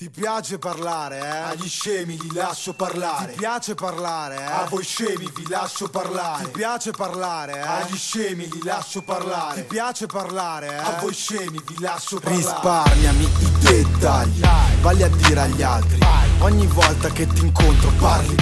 Ti piace parlare, eh? Agli scemi li lascio parlare. Ti piace parlare, eh? A voi scemi vi lascio parlare. Ti piace parlare, eh? Agli scemi li lascio parlare. Ti piace parlare, eh? A voi scemi vi lascio parlare. Risparmiami i dettagli, valli a dire agli altri. Ogni volta che ti incontro parli.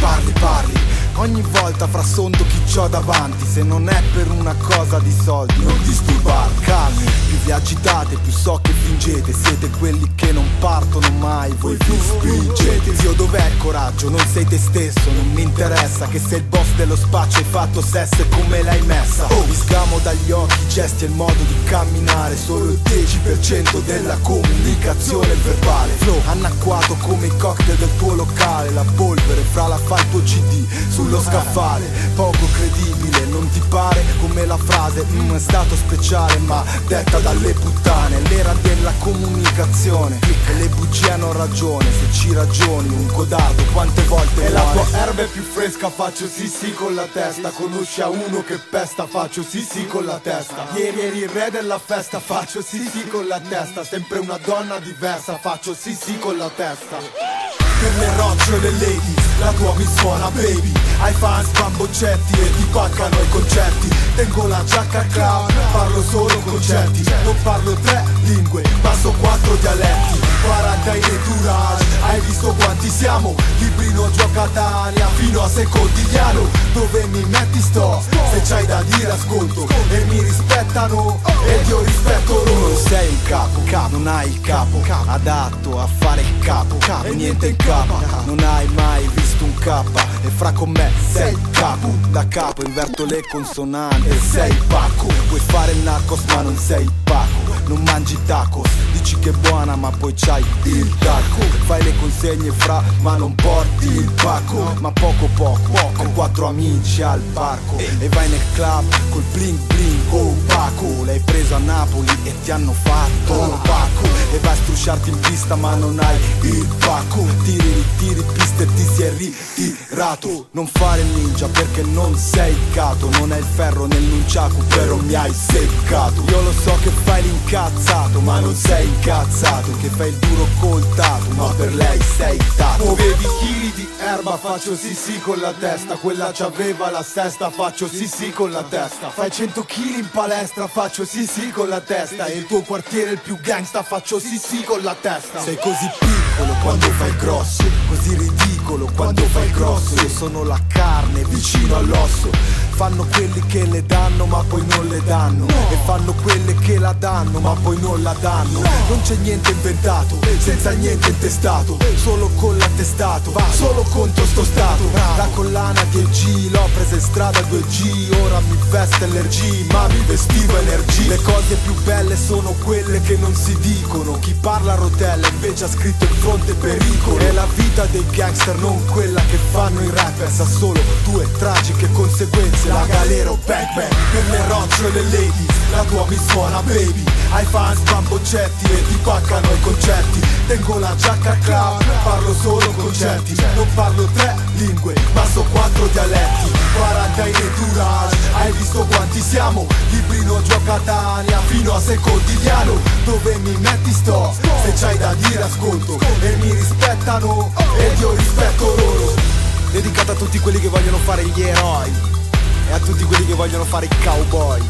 Ogni volta frasondo chi c'ho davanti. Se non è per una cosa di soldi non disturbarmi. Calmi, più vi agitate, più so che fingete. Siete quelli che non partono mai, voi vi spingete. Zio, dov'è il coraggio? Non sei te stesso, non mi interessa. Che sei il boss dello spaccio, hai fatto sesso e come l'hai messa. Vi sgamo dagli occhi, i gesti e il modo di camminare. Solo il 10% della comunicazione verbale. Flow anacquato come i cocktail del tuo locale. La polvere fra la fa il tuo CD sullo scaffale. Poco credibile, non ti pare? Come la frase è stato speciale ma detta dalle puttane. L'era della comunicazione e le bugie hanno ragione. Se ci ragioni un codardo quante volte E muore. la tua erba è più fresca, faccio sì con la testa. Conosci a uno che pesta, faccio sì con la testa. Ieri eri il re della festa, faccio sì con la testa. Sempre una donna diversa, faccio sì con la testa. Per le rocce e le ladies, la tua mi suona baby. Ai fans bamboccetti e ti paccano i concerti. Tengo la giacca clown, parlo solo concerti. Non parlo 3 lingue, passo 4 dialetti. 40 in entourage, hai visto quanti siamo? Librino gioca a Tania fino a Secondigliano. Dove mi metti sto, se c'hai da dire ascolto. E mi rispettano, ed io rispetto Tu non loro. sei un capo, non hai il capo adatto a fare il capo e niente in capo. Non hai mai visto un K e fra con me sei il capo. Da capo inverto le consonanti e sei Paco. Vuoi fare il narcos ma non sei Paco. Non mangi tacos, dici che è buona ma poi c'hai il taco. Fai le consegne fra ma non porti il pacco. Ma poco con 4 amici al parco. E vai nel club col bling bling opaco. L'hai preso a Napoli e ti hanno fatto opaco. E vai a strusciarti in pista ma non hai il pacco. Tiri, ritiri piste e ti si è ritirato. Non fare il ninja perché non sei cato. Non hai il ferro nel nunciacu però mi hai seccato. Io lo so che fai l'incazzato ma non sei incazzato. Che fai il duro coltato ma per lei sei tato. Muovevi chili di erba, faccio sì con la testa. Quella c'aveva la sesta, faccio sì con la testa. Fai 100 kg in palestra, faccio sì con la testa. E il tuo quartiere il più gangsta, faccio sì con la testa. Sei così piccolo quando fai grosso, così ridicolo quando fai grosso. Io sono la carne vicino all'osso. Fanno quelli che le danno ma poi non le danno. E fanno quelle che la danno ma poi non la danno. Non c'è niente inventato, senza niente intestato. Solo con l'attestato, va solo contro sto stato. La collana 10G, l'ho presa in strada 2G. Ora mi veste l'RG, ma mi vestivo energia. Le cose più belle sono quelle che non si dicono. Chi parla a rotella invece ha scritto in fronte pericolo. È la vita dei gangster, non quella che fanno i rapper. Sa solo 2 tragiche conseguenze, la galera o bang bang. Per le rocce e le ladies, la tua mi suona baby. Ai fans bamboccetti e ti paccano i concerti. Tengo la giacca clown, parlo solo concerti. Non parlo 3 lingue, ma so 4 dialetti. 40 in entourage, hai visto quanti siamo? Librino gioca a Tania fino a Secondigliano. Dove mi metti sto, se c'hai da dire ascolto. E mi rispettano, ed io rispetto loro. Dedicata a tutti quelli che vogliono fare gli eroi e a tutti quelli che vogliono fare i cowboy.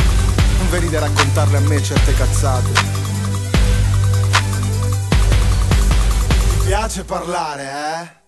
Non venite a raccontarle a me certe cazzate. Ti piace parlare, eh?